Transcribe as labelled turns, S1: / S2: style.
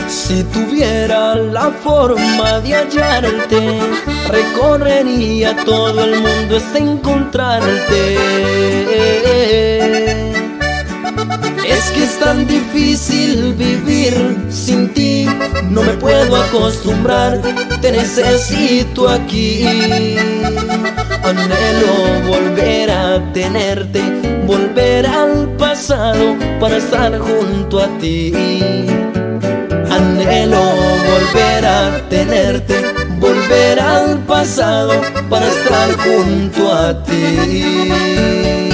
S1: Si tuviera la forma de hallarte, recorrería todo el mundo hasta encontrarte. Es que es tan difícil vivir sin ti, no me puedo acostumbrar, te necesito aquí. Anhelo volver a tenerte, volver al pasado para estar junto a ti. Anhelo volver a tenerte, volver al pasado para estar junto a ti.